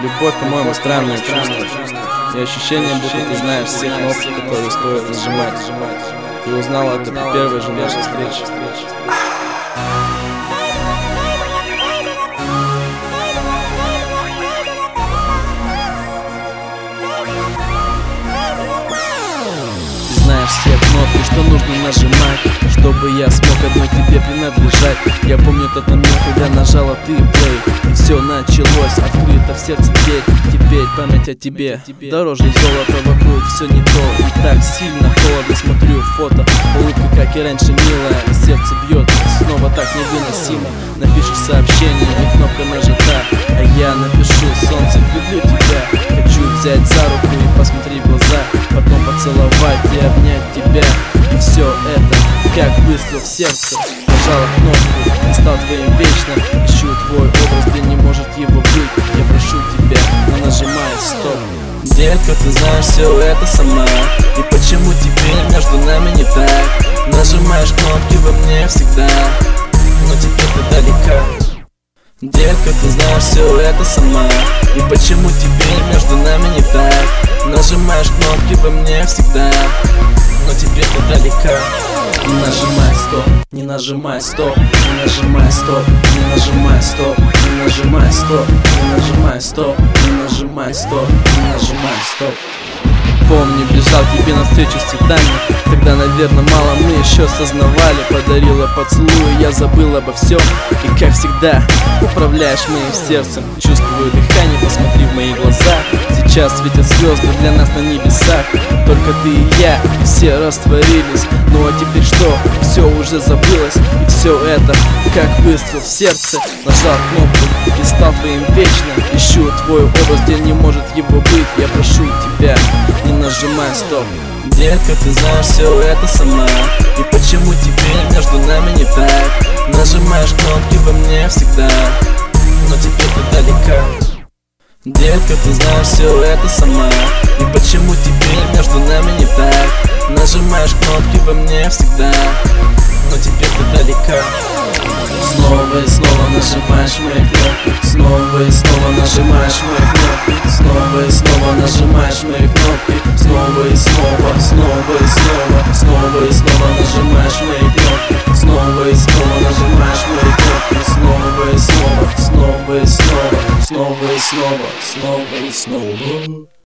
Любовь, по-моему, странное чувство. И ощущение, будто ты знаешь все кнопки, которые стоит нажимать. Ты узнала это при первой же нашей встрече. Знаешь все кнопки, что нужно нажимать, чтобы я смог одной тебе принадлежать. Я помню тот момент, когда нажала ты play, и все началось, открыто в сердце дверь. Теперь память о тебе дороже золота, вокруг все не то. И так сильно холодно смотрю фото, улыбка, как и раньше, милая, и сердце бьется снова так невыносимо. Напишешь сообщение, и кнопка нажата, а я напишу: солнце, люблю тебя. Хочу взять за руку и посмотреть в глаза, потом поцеловать и обнять тебя. И все это, как выстрел в сердце. Нажала кнопку и стал твоим вечно. Ищу твой образ, где не может его быть. Я прошу тебя, не нажимай стоп. Детка, ты знаешь все это сама, и почему теперь между нами не так? Нажимаешь кнопки во мне всегда, но теперь ты далека. Детка, ты знаешь все это сама, и почему теперь между нами не так? Нажимаешь кнопки во мне всегда, но теперь ты далека. Не нажимай стоп, не нажимай стоп, не нажимай стоп, не нажимай стоп, не нажимай стоп, не нажимай стоп, не нажимай стоп, не нажимай стоп. Помню, бежал к тебе навстречу с цветами. Тогда, наверное, мало мы еще осознавали. Подарила поцелуй, я забыл обо всем. И как всегда, управляешь моим сердцем. Чувствую дыхание, посмотри в мои глаза. Сейчас светят звезды для нас на небесах. Только ты и я, и все растворились. Ну а теперь что? Все уже забылось. И все это, как выстрел в сердце. Нажал кнопку и стал твоим вечно. Ищу твой образ, где не может его быть. Я прошу тебя, не нажимай стоп. Детка, ты знаешь все это сама, и почему теперь между нами не так? Нажимаешь кнопки во мне всегда, но теперь ты далека. Детка, ты знаешь все это сама, и почему теперь между нами не так? Нажимаешь кнопки во мне всегда, но теперь ты далека. Снова и снова нажимаешь мои кнопки, снова и снова нажимаешь мои кнопки, снова и снова нажимаешь мои кнопки, снова и снова, снова и снова, снова и снова нажимаешь мои кнопки, снова и снова нажимаешь мои кнопки, снова и снова, снова и снова, снова и снова, снова и снова.